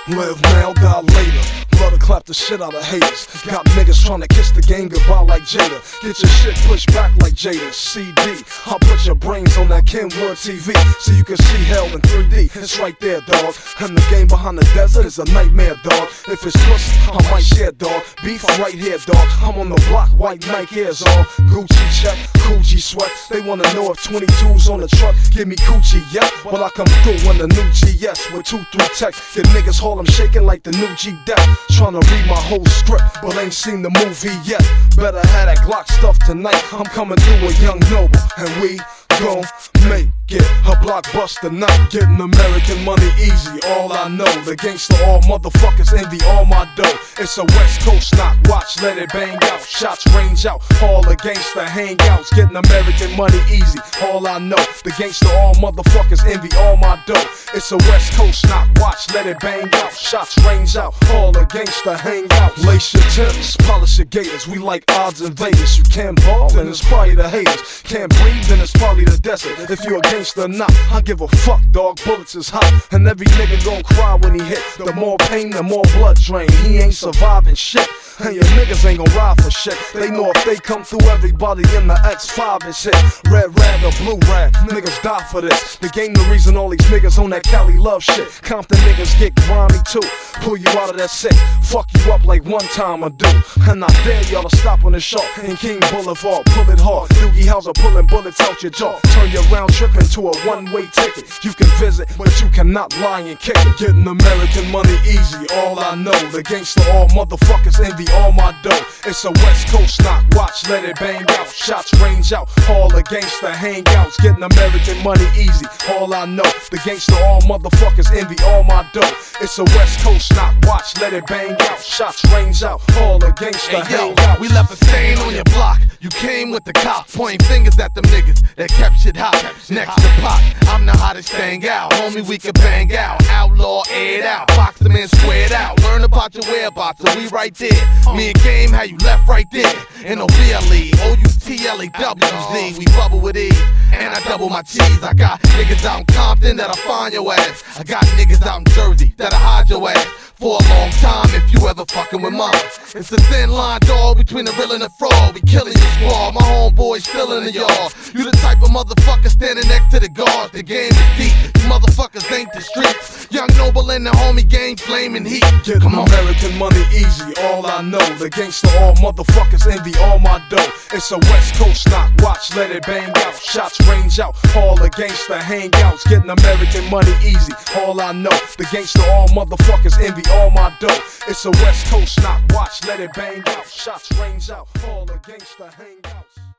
Live now, die later. Love to clap the shit out of haters. Got niggas tryna kiss the game goodbye like Jada. Get your shit pushed back like Jada. CD, I'll put your brains on that Kenwood TV so you can see hell in 3D. It's right there, dog. And the game behind the desert is a nightmare, dog. If it's pussy, I might share, dog. Beef right here, dog. I'm on the block, white Nike airs on. Gucci check, Gucci sweat. They wanna know if 22's on the truck. Give me Gucci, yeah. But I come through in the new GS with 2-3 tech. Get niggas Harlem shaking like the new G-Deck. Tryna read my whole script, but ain't seen the movie yet. Better have that Glock stuff tonight. I'm coming through with Young Noble, and we gon' make it a blockbuster night. Getting American money easy, all I know. The gangster, all motherfuckers envy all my dough. It's a West Coast knock, watch, let it bang out. Shots range out, all the gangster hangouts. Getting American money easy, all I know. The gangster, all motherfuckers envy all my dough. It's a West Coast knock, watch, let it bang out. Shots range out, all the gangster hangouts. Lace your Timbs, polish your gators. We like odds in Vegas. You can't ball, then it's probably the haters. Can't breathe, then it's probably the desert. If you a gangster or not, I give a fuck, dog. Bullets is hot, and every nigga gon' cry when he hit. The more pain, the more blood drain. He ain't surviving shit, and your niggas ain't gon' ride for shit. They know if they come through, everybody in the X5 is hit. Red rag or blue rag, niggas die for this. The game the reason all these niggas on that Cali love shit. Compton niggas get grimy too. Pull you out of that sick, fuck you up like one time I do. And I dare y'all to stop on the shot in King Boulevard. Pull it hard, Doogie Howser pulling bullets out your jaw. Turn your round trip into a one-way ticket. You can visit, but you cannot lie and kick it. Getting American money easy, all I know. The gangster, all motherfuckers envy all my dough. It's a West Coast knock, watch, let it bang out. Shots range out, all the gangster hangouts. Getting American money easy, all I know. The gangster, all motherfuckers envy all my dough. It's a West Coast knock, watch, let it bang out. Shots range out, all the gangster hangouts. We left a stain on your block. You came with the cops, pointing fingers at them niggas that kept shit hot. Next to Pac, I'm the hottest thing out. Homie, we can bang out. Outlaw, aired out. Box them in, squared out. Learn about your whereabouts, so we right there. Me and Game, how you left right there. N-O-B-L-E, O-U-T-L-E-W-Z. We bubble with ease, and I double my cheese. I got niggas out in Compton that'll find your ass. I got niggas out in Jersey that'll hide your ass. For a long time, if you ever fucking with mine. It's a thin line, dog, between the real and the fraud. We killing your squad, my homeboys still in the yard. You the type of motherfucker standing next to the guards. The game is deep, you motherfuckers ain't the streets. Young Noble and the homie gang flaming heat. Getting American money easy, all I know. The gangster, all motherfuckers envy all my dough. It's a West Coast knock, watch, let it bang out. Shots range out, all the gangster hangouts. Getting American money easy, all I know. The gangster, all motherfuckers envy all my dough. It's a West Coast knock, watch, let it bang out. Shots range out, all the gangster hangouts.